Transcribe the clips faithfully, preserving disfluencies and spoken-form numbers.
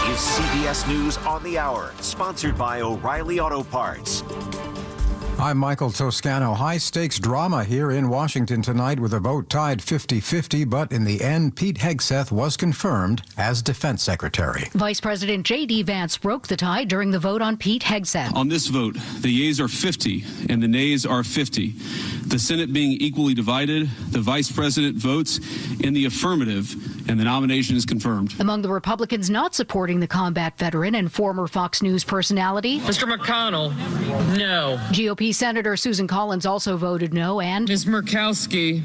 is C B S News on the Hour, sponsored by O'Reilly Auto Parts. I'm Michael Toscano. High-stakes drama here in Washington tonight with a vote tied fifty-fifty, but in the end, Pete Hegseth was confirmed as Defense Secretary. Vice President J D. Vance broke the tie during the vote on Pete Hegseth. On this vote, the yeas are fifty and the nays are fifty. The Senate being equally divided, the Vice President votes in the affirmative, and the nomination is confirmed. Among the Republicans not supporting the combat veteran and former Fox News personality, Mister McConnell, no. G O P Senator Susan Collins also voted no, and Miz Murkowski,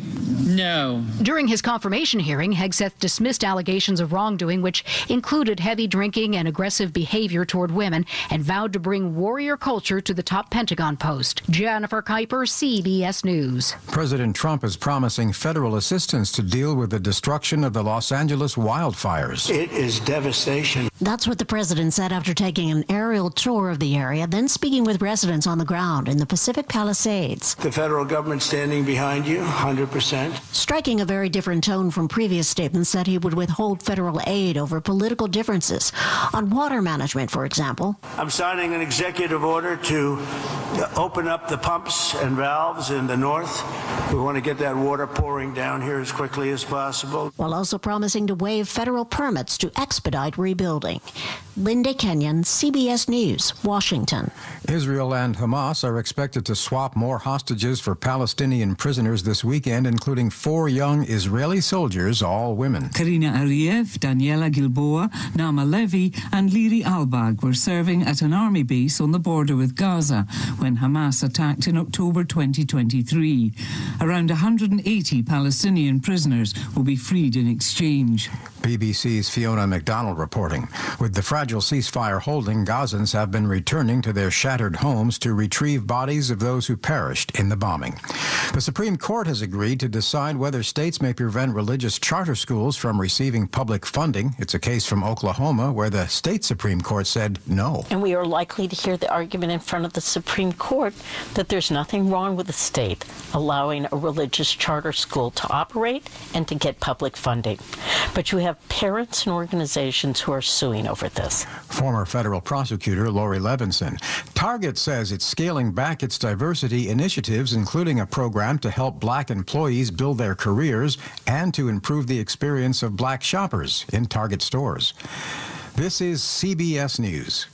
no. During his confirmation hearing, Hegseth dismissed allegations of wrongdoing, which included heavy drinking and aggressive behavior toward women, and vowed to bring warrior culture to the top Pentagon post. Jennifer Kuiper, C B S News. President Trump is promising federal assistance to deal with the destruction of the Los Angeles wildfires. It is devastation. That's what the president said after taking an aerial tour of the area, then speaking with residents on the ground in the Pacific Palisades. The federal government standing behind you, one hundred percent. Striking a very different tone from previous statements that he would withhold federal aid over political differences. On water management, for example. I'm signing an executive order to open up the pumps and valves in the north. We want to get that water pouring down here as quickly as possible. While also promising to waive federal permits to expedite rebuilding. Linda Kenyon, C B S News, Washington. Israel and Hamas are expected to swap more hostages for Palestinian prisoners this weekend, including four young Israeli soldiers, all women. Karina Ariev, Daniela Gilboa, Naama Levy and Liri Albag were serving at an army base on the border with Gaza when Hamas attacked in October twenty twenty-three. Around one hundred eighty Palestinian prisoners will be freed in exchange. B B C's Fiona McDonald reporting. With the fragile ceasefire holding, Gazans have been returning to their shattered homes to retrieve bodies of those who perished in the bombing. The Supreme Court has agreed to decide whether states may prevent religious charter schools from receiving public funding. It's a case from Oklahoma where the state Supreme Court said no. And we are likely to hear the argument in front of the Supreme Court that there's nothing wrong with the state allowing a religious charter school to operate and to get public funding. But you have parents and organizations who are suing over this. Former federal prosecutor Lori Levinson. Target says it's scaling back its diversity initiatives, including a program to help black employees build their careers and to improve the experience of black shoppers in Target stores. This is C B S News.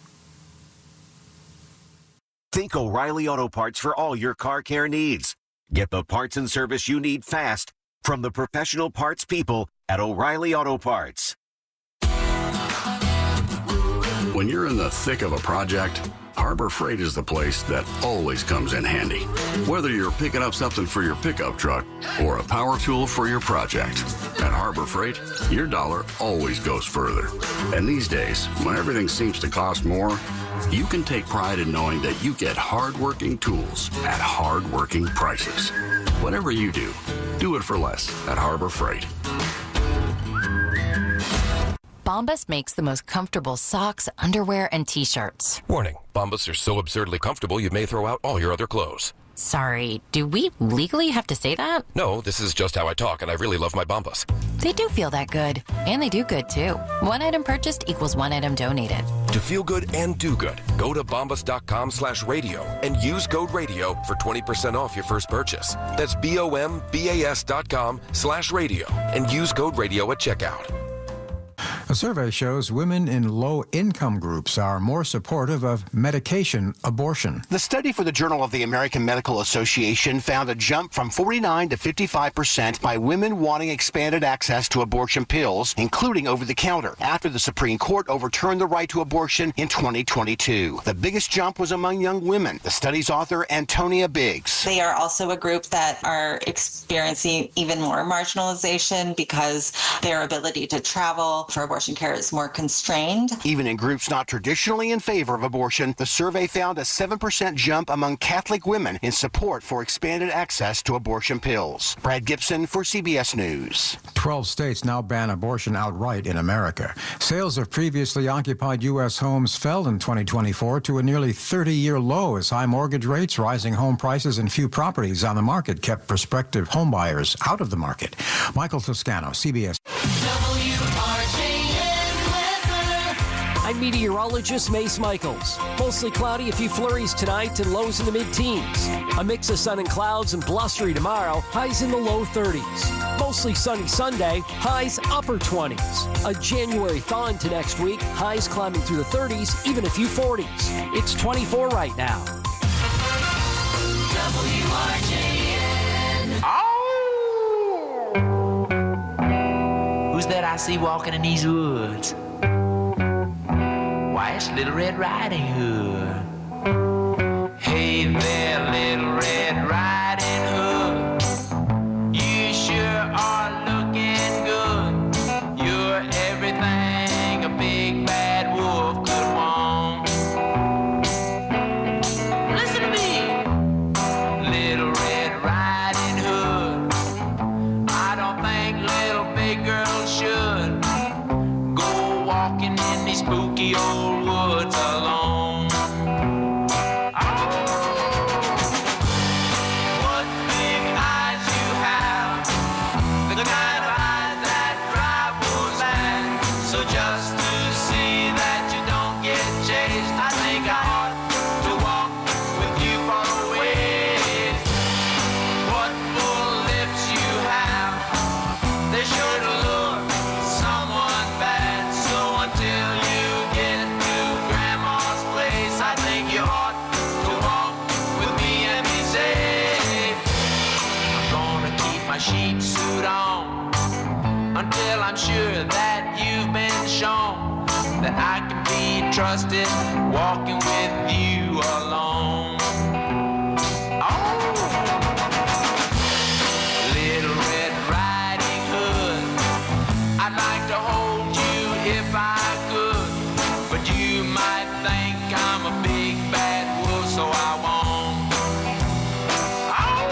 Think O'Reilly Auto Parts for all your car care needs. Get the parts and service you need fast from the professional parts people at O'Reilly Auto Parts. When you're in the thick of a project, Harbor Freight is the place that always comes in handy. Whether you're picking up something for your pickup truck or a power tool for your project, at Harbor Freight, your dollar always goes further. And these days, when everything seems to cost more, you can take pride in knowing that you get hard-working tools at hard-working prices. Whatever you do, do it for less at Harbor Freight. Bombas makes the most comfortable socks, underwear, and T-shirts. Warning, Bombas are so absurdly comfortable you may throw out all your other clothes. Sorry, do we legally have to say that? No, this is just how I talk, and I really love my Bombas. They do feel that good. And they do good, too. One item purchased equals one item donated. To feel good and do good, go to bombas.com slash radio and use code radio for twenty percent off your first purchase. That's B-O-M-B-A-S dot com slash radio and use code radio at checkout. A survey shows women in low-income groups are more supportive of medication abortion. The study for the Journal of the American Medical Association found a jump from forty-nine to fifty-five percent by women wanting expanded access to abortion pills, including over-the-counter, after the Supreme Court overturned the right to abortion in twenty twenty-two. The biggest jump was among young women. The study's author, Antonia Biggs. They are also a group that are experiencing even more marginalization because their ability to travel for abortion care is more constrained. Even in groups not traditionally in favor of abortion, the survey found a seven percent jump among Catholic women in support for expanded access to abortion pills. Brad Gibson for C B S News. Twelve states now ban abortion outright in America. Sales of previously occupied U S homes fell in twenty twenty-four to a nearly thirty-year low as high mortgage rates, rising home prices, and few properties on the market kept prospective homebuyers out of the market. Michael Toscano, C B S. W R J. I'm meteorologist Mace Michaels. Mostly cloudy, a few flurries tonight and lows in the mid-teens. A mix of sun and clouds and blustery tomorrow, highs in the low thirties. Mostly sunny Sunday, highs upper twenties. A January thaw into next week, highs climbing through the thirties, even a few forties. It's twenty-four right now. W R J N. Oh! Who's that I see walking in these woods? Why, it's Little Red Riding Hood. Hey there, Little Red Riding Hood. You sure are looking good. You're everything a big bad wolf could want. Listen to me, Little Red Riding Hood. I don't think little big girls should go walking in these spooky old woods alone. Oh, what big eyes you have, the kind of eyes that drive wolves mad. So just to see that you don't get chased, I think I ought to walk with you for a ways. What full lips you have, they sure to lure someone bad. So until you get to Grandma's place, I think you ought to walk with me and be safe. I'm gonna keep my sheep suit on until I'm sure that you've been shown that I can be trusted walking with you alone. Oh, Little Red Riding Hood, I'd like to hold you if I could, but you might think I'm a big bad wolf, so I won't. Oh,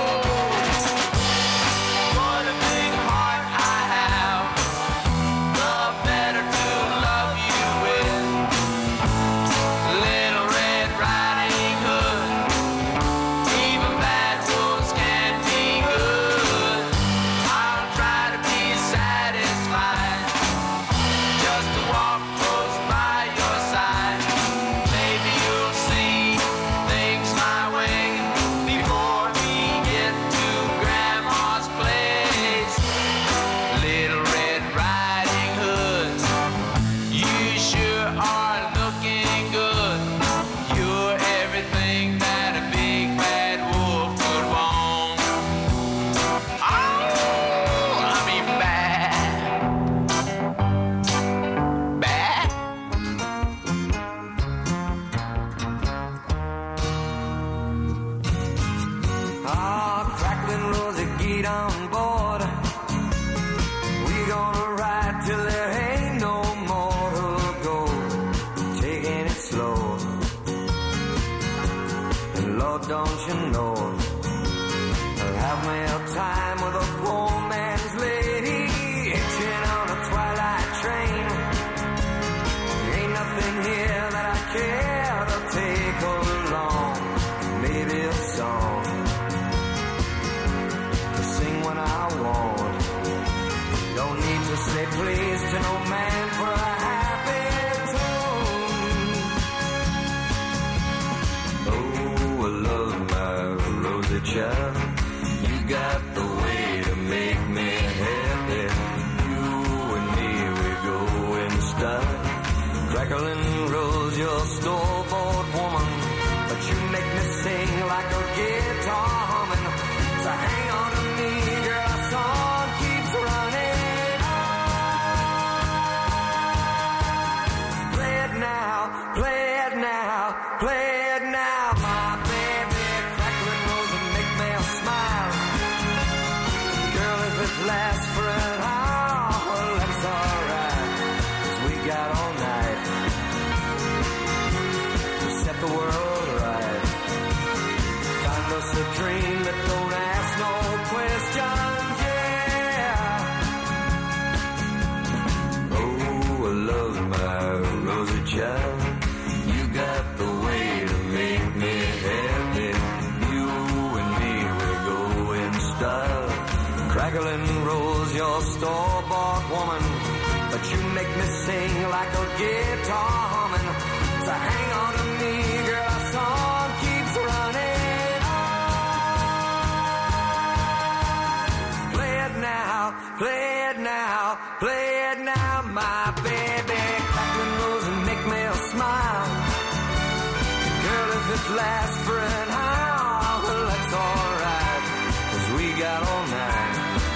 what a big heart I have, the better to love you with. Little Red Riding Hood, even bad wolves can be good. I'll try to be satisfied just to walk close by your side. Maybe you'll see things my way before we get to Grandma's place. Little Red Riding Hood, you sure are looking good. You're everything that a big bad wolf could want. Oh, I mean bad. Bad. Ah, crackling Rosie, get on board. We gonna ride till there ain't no more to go. Taking it slow. And Lord, don't you know, I'll have me a time with a poor man's lady, hitching on a twilight train. Ain't nothing here that I care to take along. Maybe a song to sing when I want. Don't need to say please to no man for a happy tune. Oh, I love my Rosie child. You got the way to make me happy. You and me, we go in style. Crackling Rose, you're store-bought woman, but you make me sing like a guitar humming. So hang on to me, girl, our song keeps running on. Play it now, play it now, play it now, my baby. Crackling Rose and make me smile. Girl, if it lasts for an hour, well, that's alright, 'cause we got all night to set the world right. Find us a dream that don't ask no questions, yeah. Oh, I love my Rosie child. You got the way to make me happy. You and me, we go in style. Crackling Rose, your store-bought woman, but but you make me sing like a guitar humming. So hang on to me, girl, our song keeps running on. Play it now, play it now, play it now, my baby. Crack your nose and make me a smile. Girl, if it lasts for an hour, well, that's alright, 'cause we got all night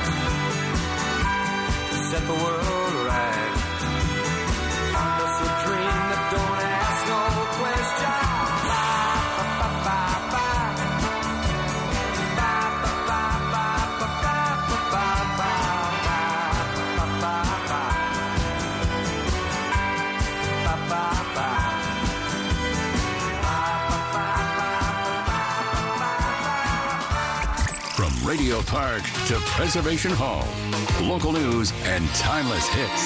to set the world right. Find us a dream that don't ask no question. From Radio Park to Preservation Hall, local news and timeless hits.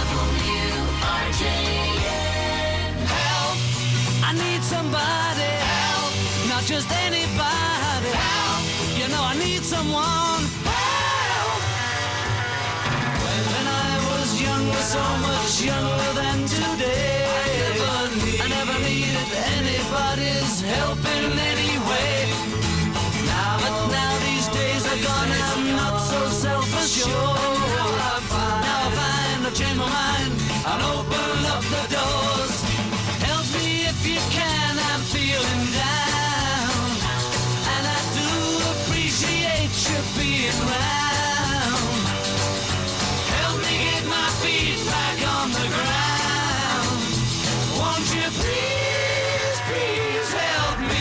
Help! I need somebody. Help! Not just anybody. Help! You know I need someone. Help! When I was younger, so much younger than today, I never, need, I never needed anybody's help in any way. Now, but now these days are gone, I'm not so self-assured. Now I find, now I find I've changed my mind. I'll open up the doors. Help me if you can, I'm feeling down. And I do appreciate you being round. Help me get my feet back on the ground. Won't you please, please help me?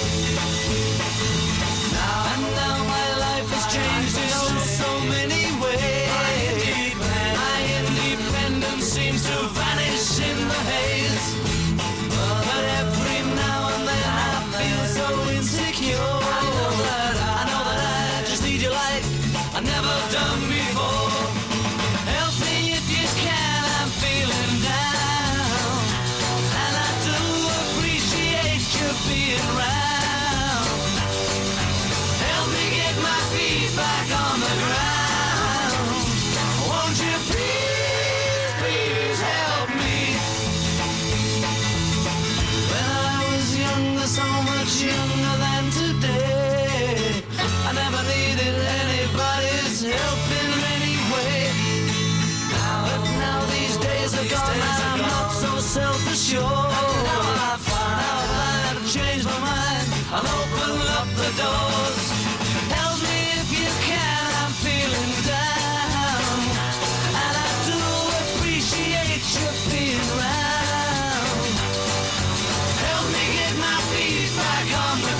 Now and now my life has changed in oh so many ways. My independence seems to vanish in the haze. But every now and then I feel so insecure. I know that I, I know that I just need you like I've never done before. Help me if you can, I'm feeling down. And I do appreciate you being round. Help me get my feet back on the ground. Won't you please, please help me? When I was younger, so much younger than today, I never needed anybody's help in any way. Now, but now these days are gone, and I'm not so self-assured. Now I find, now I find I've changed my mind. I'll open up the doors. Help me if you can, I'm feeling down. And I do appreciate you being round. Help me get my feet back on the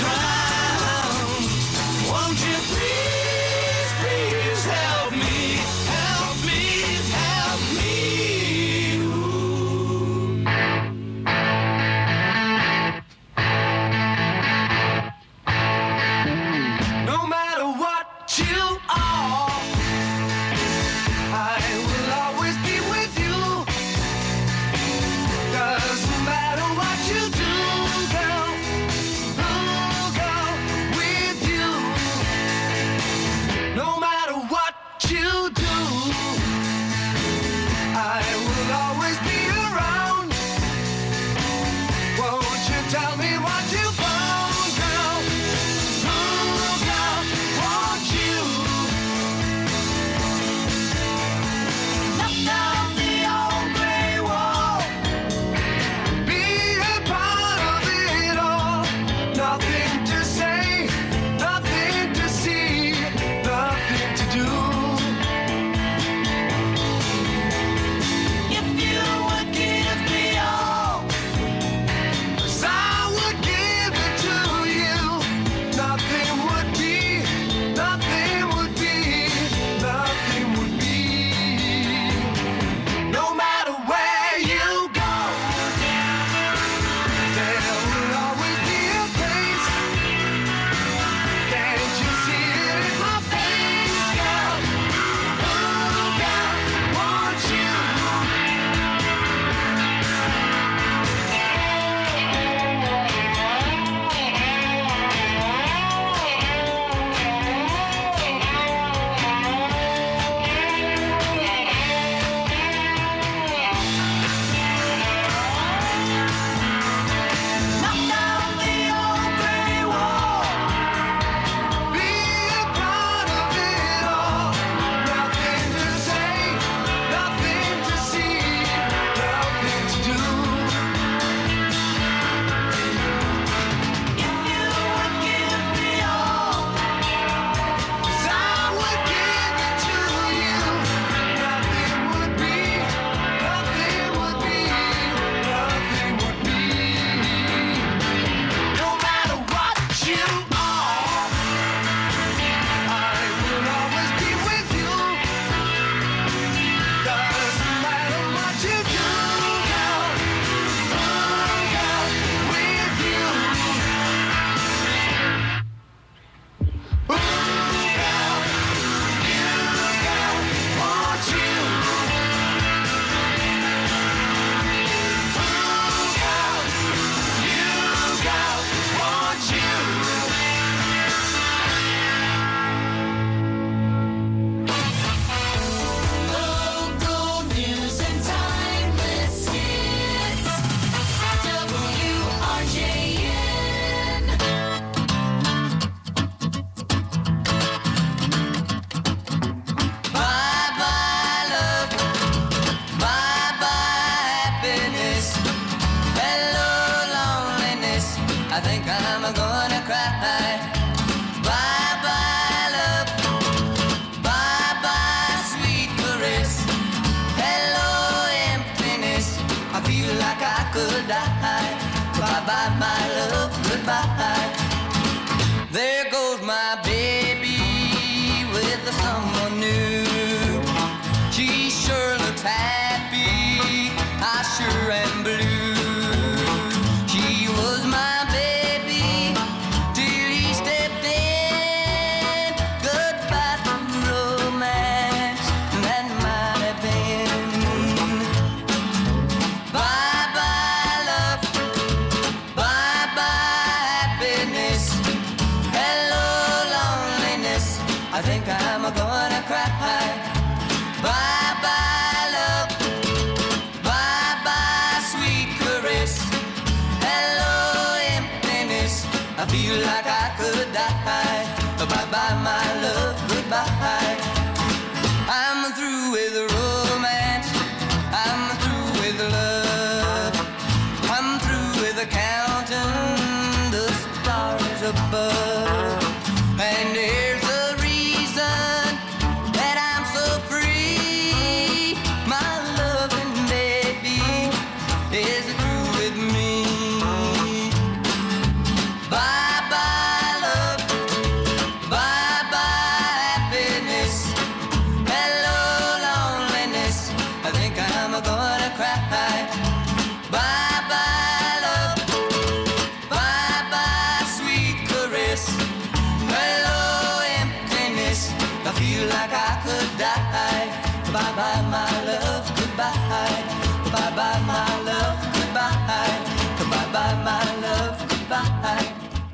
I think I'm gonna cry. Bye-bye, love. Bye-bye, sweet caress. Hello, emptiness. I feel like I could die. Bye-bye, my love, goodbye. There goes my baby with someone new. She sure looks happy, I sure am blue. She was my baby till he stepped in. Goodbye to romance, that might have been. Bye-bye, love. Bye-bye, happiness. Hello, loneliness. I think I'm gonna cry. Bye-bye, love. Bye-bye, sweet caress. Hello, emptiness. I feel like I could die. Bye-bye, my love, goodbye. I'm through with romance. I'm through with love. I'm through with counting the stars above. And here's the reason that I'm so free. My loving baby is through with me. Bye-bye, love. Bye-bye, happiness. Hello, loneliness. I think I'm gonna cry. Bye-bye, love. Bye-bye, sweet caress. Hello, emptiness. I feel like I could die. Bye-bye, my love, goodbye. Bye-bye, my love, goodbye. Bye-bye, my love, goodbye.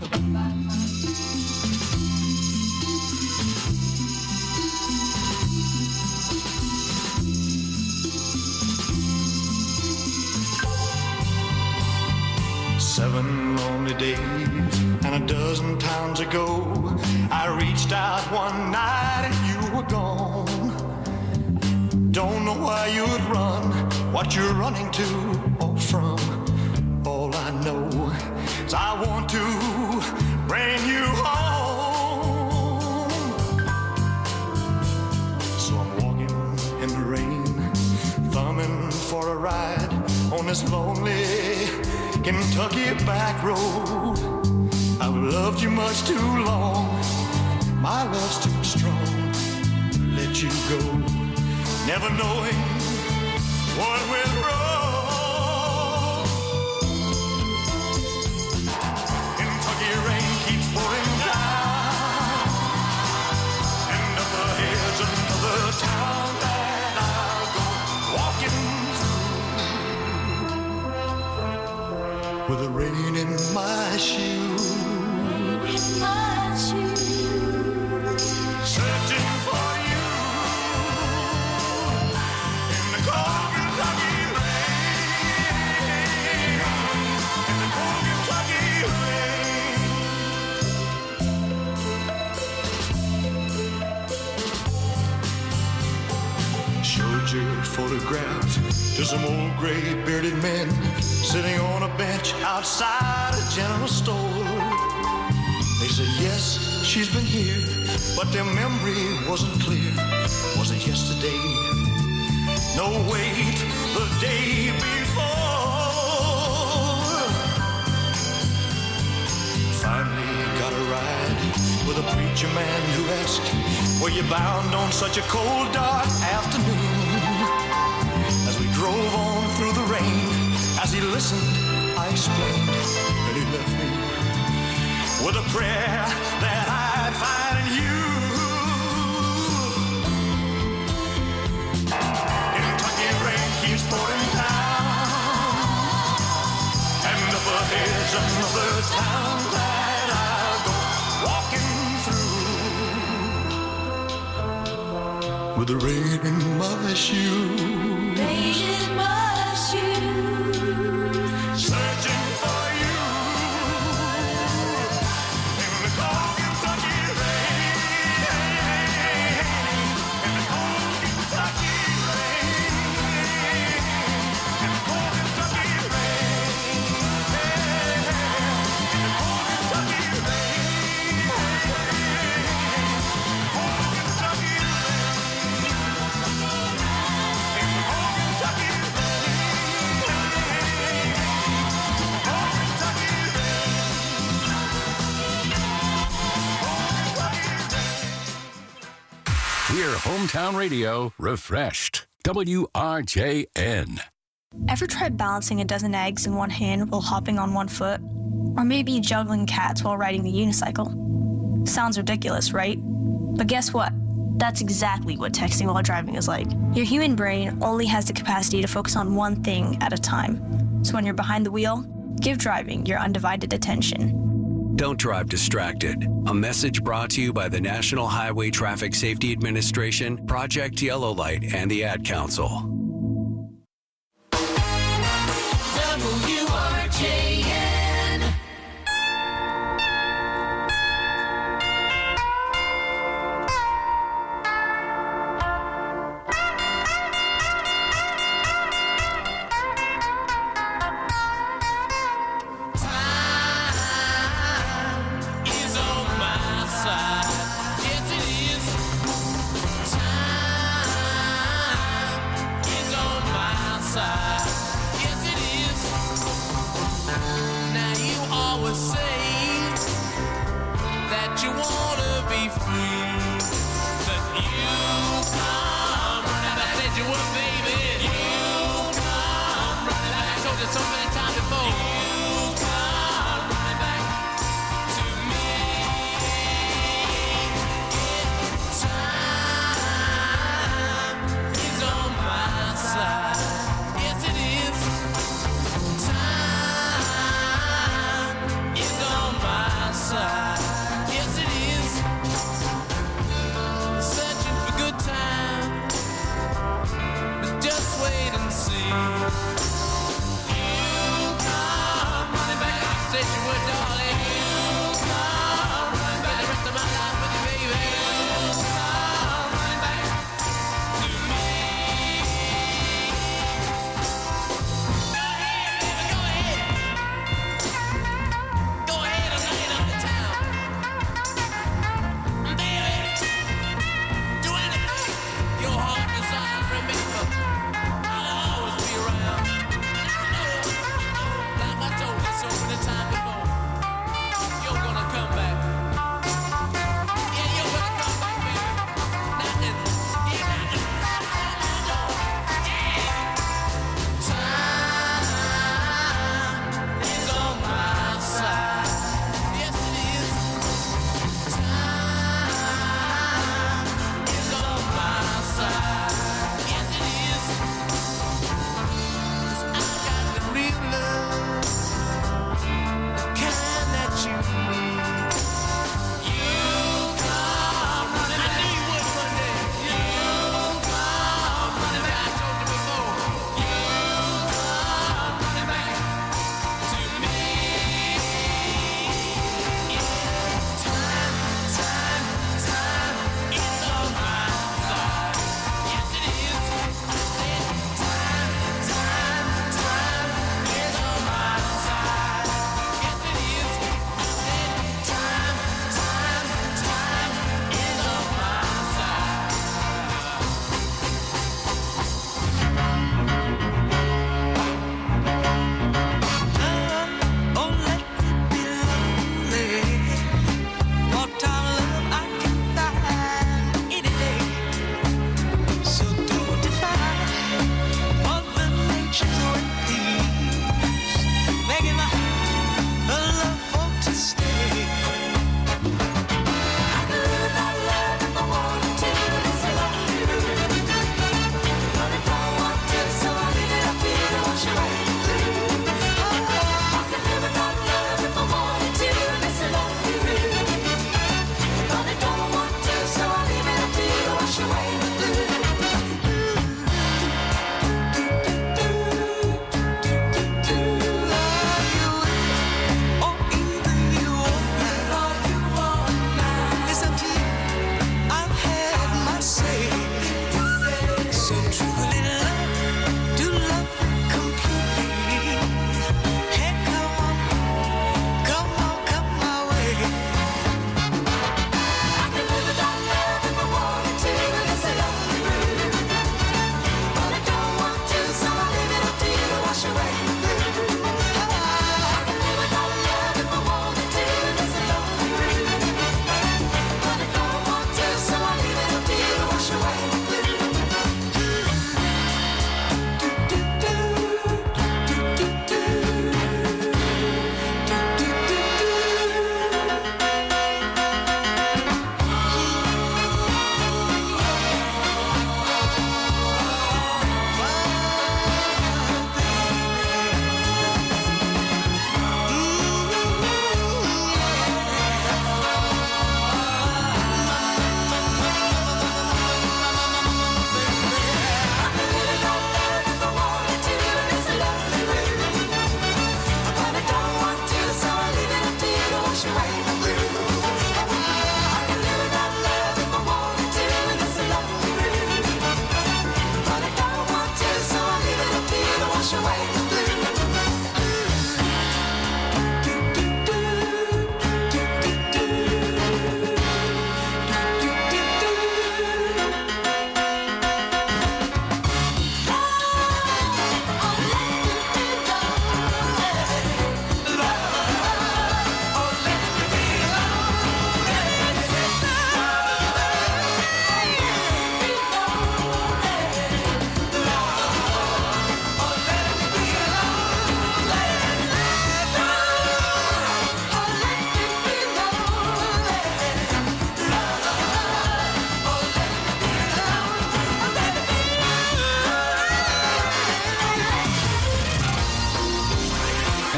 Seven lonely days and a dozen times ago, I reached out one night and you were gone. Don't know why you'd run, what you're running to or from. All I know is I want to bring you home. So I'm walking in the rain, thumbing for a ride on this lonely Kentucky back road. I've loved you much too long. My love's too strong to let you go. Never knowing what went wrong. Kentucky rain keeps pouring down, and up ahead's another town that I'll go walking through with the rain in my shoes. In my shoes. Searching for you in the cold Kentucky rain. In the cold Kentucky rain. Showed your photograph to some old gray bearded men sitting on a bench outside a general store. They said, yes, she's been here, but their memory wasn't clear. Was it yesterday? No, wait, the day before. Finally got a ride with a preacher man who asked, were you bound on such a cold, dark afternoon? As we drove on through the rain, as he listened, I explained, and he left me with a prayer that I'd find in you. Kentucky rain keeps pouring down, and up ahead's another town that I'll go walking through with the rain in my shoes. Rain in my shoes. Searching for you. Hear hometown radio refreshed. W R J N. Ever tried balancing a dozen eggs in one hand while hopping on one foot? Or maybe juggling cats while riding the unicycle? Sounds ridiculous, right? But guess what? That's exactly what texting while driving is like. Your human brain only has the capacity to focus on one thing at a time. So when you're behind the wheel, give driving your undivided attention. Don't drive distracted. A message brought to you by the National Highway Traffic Safety Administration, Project Yellow Light, and the Ad Council. W R J N. Time is on my side. Yes, it is. Time is on my side. Yes, it is. Now you always say that you wanna be free, but you come running back. I said you would, baby. You come running back. I told you so many times before. You come running back to me. Time is on my side. Yes, it is. Time is on my side. Yes, it is.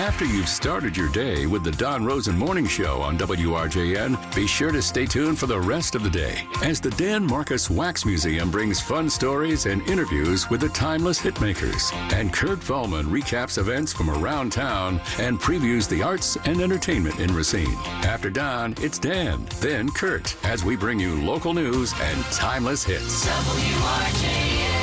After you've started your day with the Don Rosen Morning Show on W R J N, be sure to stay tuned for the rest of the day as the Dan Marcus Wax Museum brings fun stories and interviews with the timeless hitmakers. And Kurt Vollman recaps events from around town and previews the arts and entertainment in Racine. After Don, it's Dan, then Kurt, as we bring you local news and timeless hits. W R J N.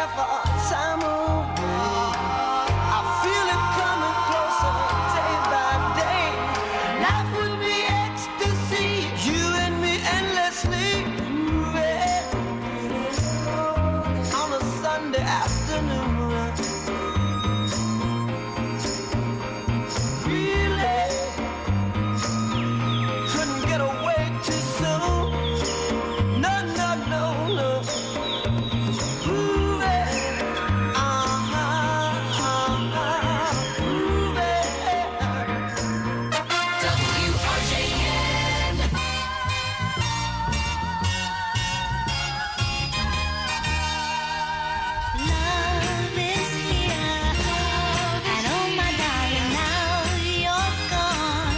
half a time away. I feel it coming closer day by day. Life would be ecstasy, you and me endlessly moving on a Sunday afternoon. Really couldn't get away too soon. No, no, no, no. Moving, uh-huh, uh-huh, moving. W R J N. Love is here, and oh my darling, now you're gone.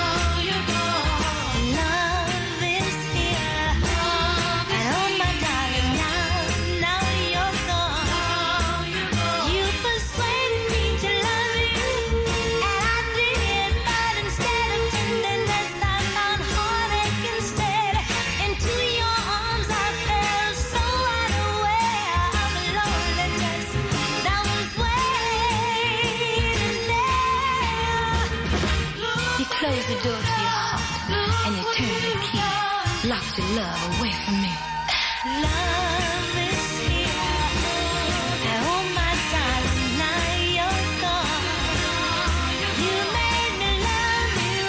Love is here, and oh my darling, now, now you're gone. You persuaded me to love you, and I did, but instead of tenderness, I found heartache instead. Into your arms I fell so unaware of loneliness that was waiting there. You closed the door to your heart and you turned the key, locked your love away from me. Love is here, and oh my darling, now you're gone. You made me love you,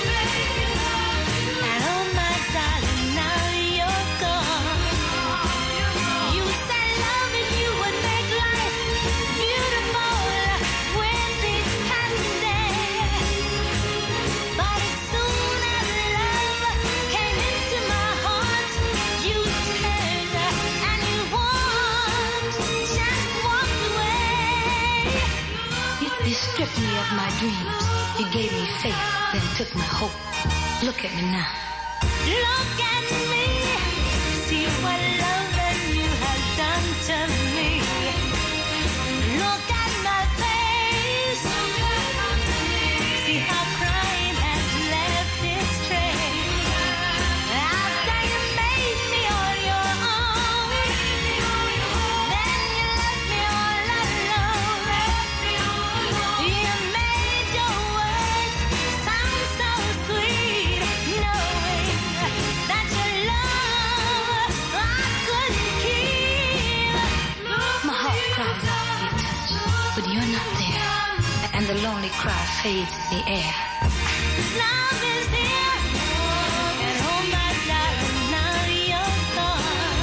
and oh my darling, now you're gone. You said loving you would make life beautiful with each passing day. But as soon as love came into my heart, you turned and you walked, just walked away. You, you stripped me of my dreams. You gave me faith, then took my hope. Look at me now. Look at me. See what love and you have done to me. Look at my face. See how crying has left its trace. After you made me on your own, then you left me all alone. You made your words sound so sweet, knowing that your love I couldn't keep. My heart cries out for your touch, but you're not there, and the lonely cry fades in the air. Love is here, and oh my darling, now you're gone.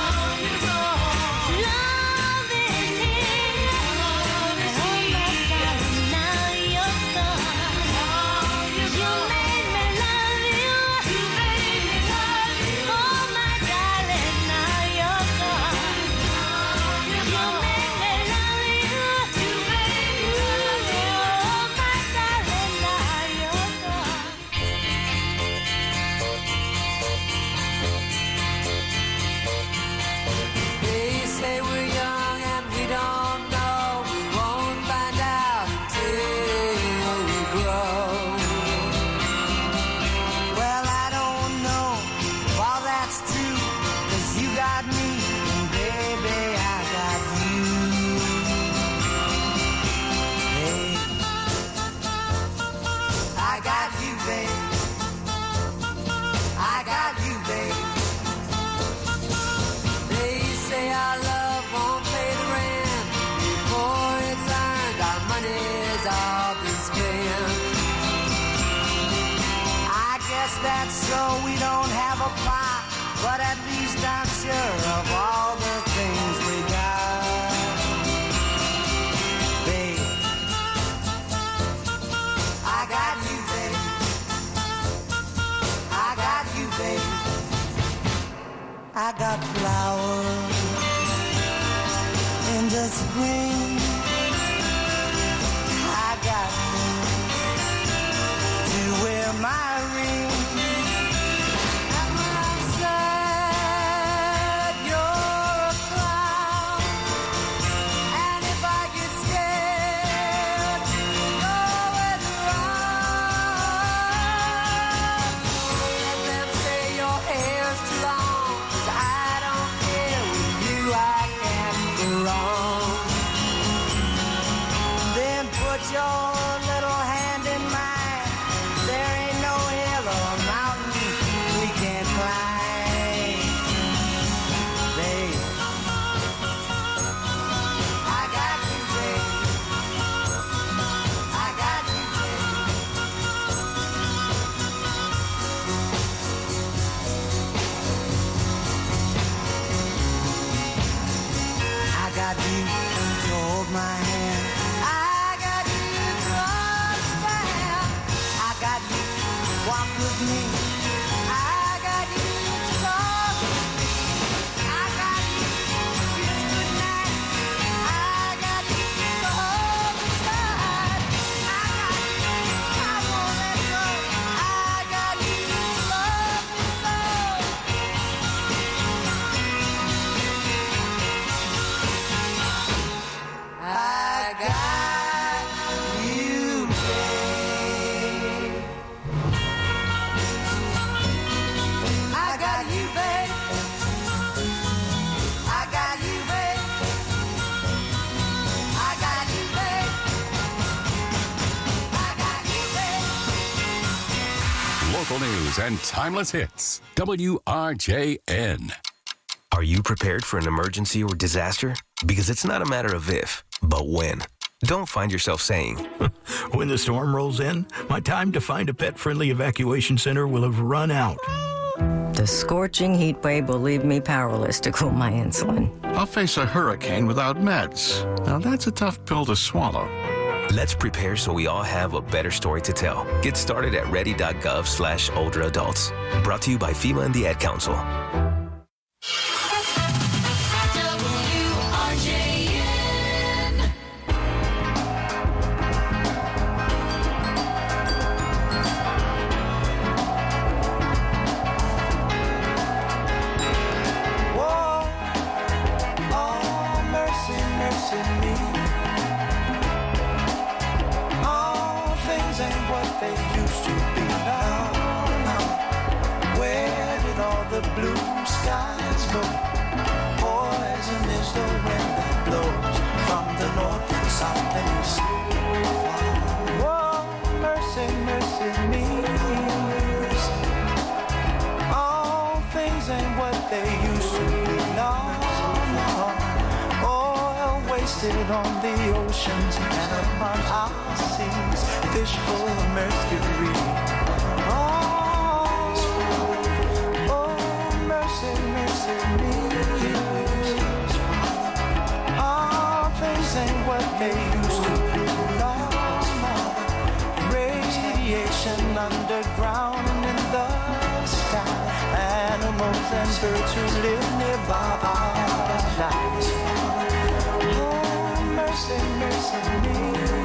Love is here, and oh my darling, now you're gone. You made me love you, oh my darling, now you're gone. You made me love you, oh my darling, now you're gone. They say we're young and we don't know. We won't find out until we grow. Well, I don't know if all that's true, 'cause you got me, and baby, I got you. Hey, I got you, babe. I got you, babe. They say our love won't pay the rent before it's earned. Our money's all been spent. I guess that's so we don't have a plot, but at least I'm sure of all the things we got. Babe, I got you, babe. I got you, babe. I got flowers in the spring. I got you to wear my ring. And when I'm sad, you're a clown. And if I get scared, you're always around. Let them say your hair's too long, 'cause I don't care. With you I can go wrong. you to hold my hand. I got you to understand. I got you to walk with me. I got you to talk with me. I got you to kiss goodnight. I got you to hold me tight. I got you, I won't let go. I got you to love me so. I got you, babe. I got you, babe. I got you, babe. I got you, babe. I got you, babe. Local news and timeless hits. W R J N. Are you prepared for an emergency or disaster? Because it's not a matter of if, but when. Don't find yourself saying, when the storm rolls in, my time to find a pet-friendly evacuation center will have run out. The scorching heat wave will leave me powerless to cool my insulin. I'll face a hurricane without meds. Now that's a tough pill to swallow. Let's prepare so we all have a better story to tell. Get started at ready.gov slash older adults. Brought to you by FEMA and the Ad Council. W R J N. Whoa, oh, mercy, mercy me. All things ain't what they used to be now. now. Where did all the blue skies go? Poison is the wind that blows from the north and south and east. Whoa, mercy, mercy me. All things ain't what they used to be now. Oil wasted on the oceans and upon our seas, fish full of mercury. Oh, oh, mercy, mercy me. All things ain't what they used to be. No, no. Radiation underground and in the sky. Animals and birds who live nearby are alive. Oh, mercy, mercy me.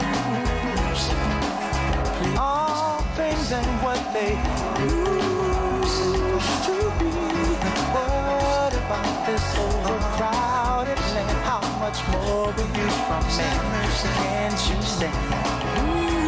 All things ain't what they used to be. What about this overcrowded land? How much more will you from me? Can't you stand?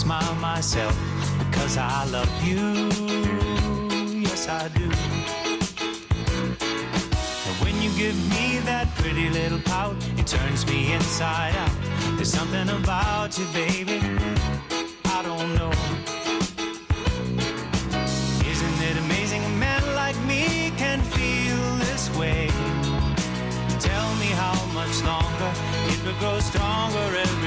smile myself because I love you. Yes, I do. And when you give me that pretty little pout, it turns me inside out. There's something about you, baby, I don't know. Isn't it amazing a man like me can feel this way? Tell me how much longer it will grow stronger every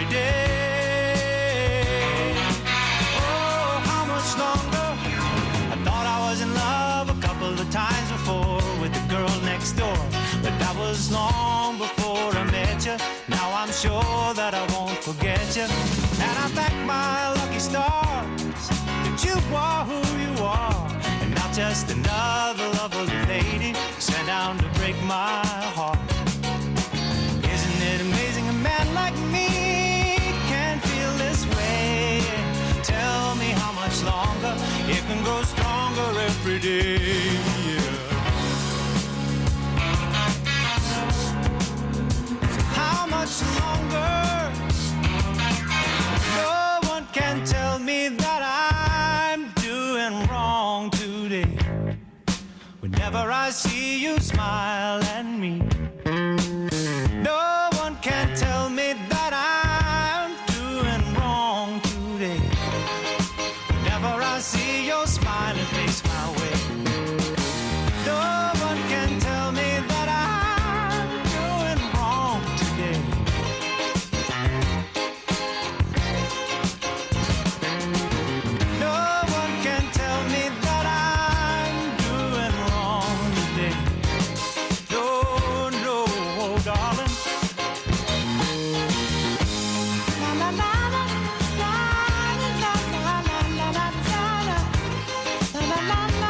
day. Oh, how much longer? I thought I was in love a couple of times before with the girl next door, but that was long before I met you. Now I'm sure that I won't forget you, and I thank my lucky stars that you are who you are, and not just another lovely lady sent down to break my heart. Isn't it amazing a man like me can feel this way? Tell me how much longer it can grow stronger every day. Yeah. How much longer? No one can tell me that I'm doing wrong today. Whenever I see you smile at me, no one can tell me that I'm doing wrong today. Whenever I see your smiling face my way, no one can tell me that I'm doing wrong today. No one can tell me that I'm doing wrong today. No, no, darling. La la la la la la la la la la la la la la la.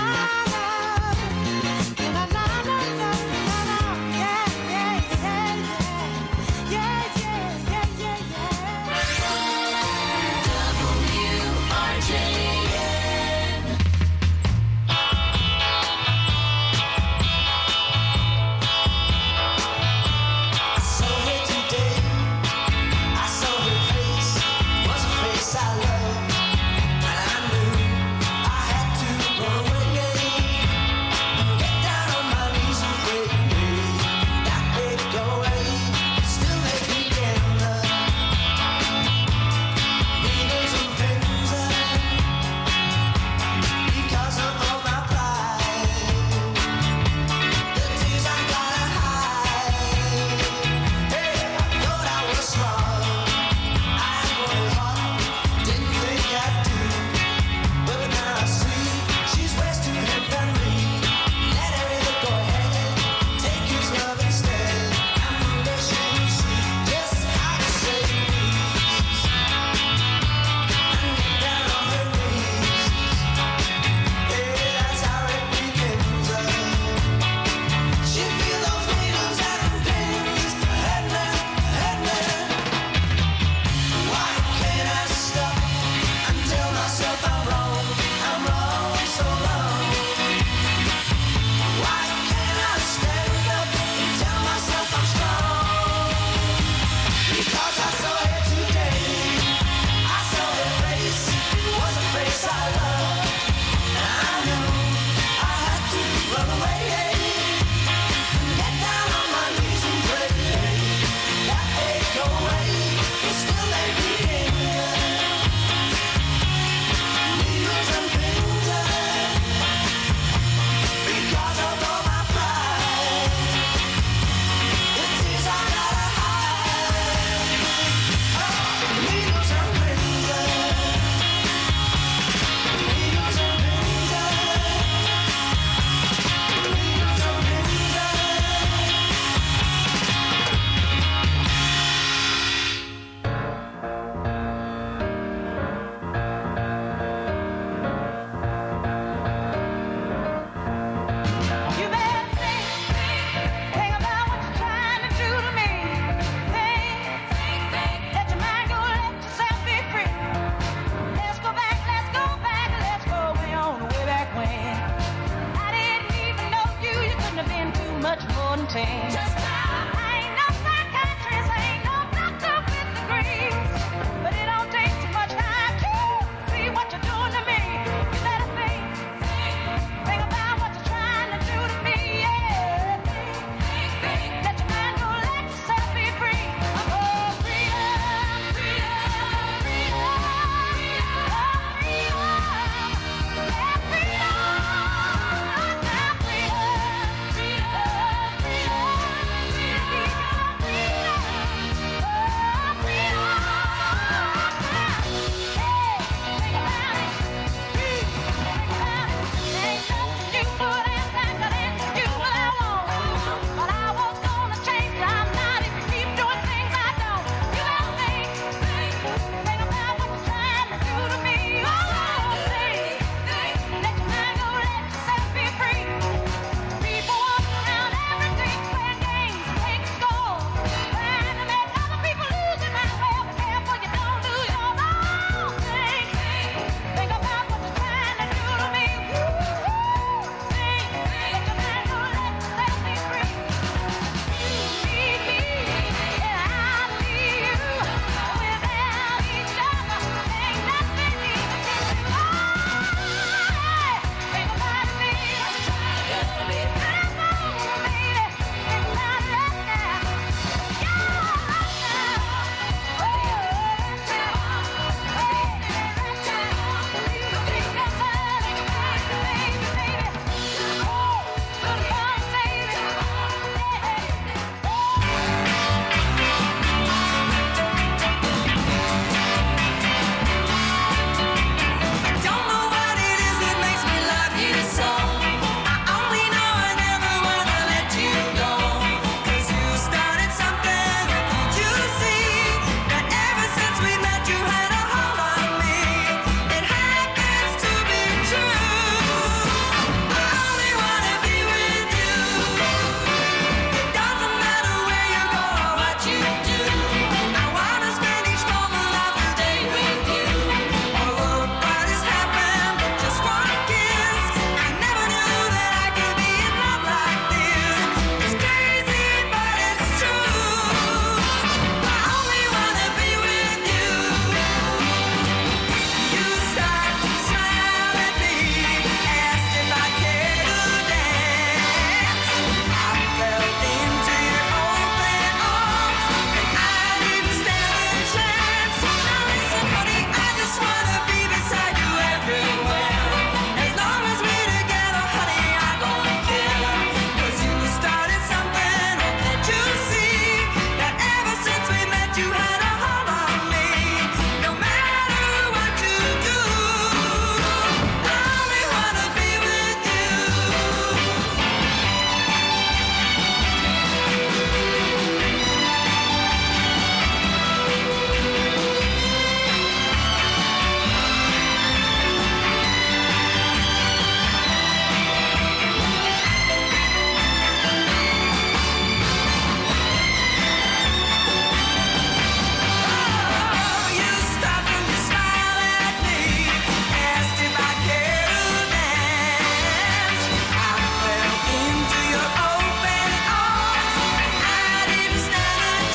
much more than tame.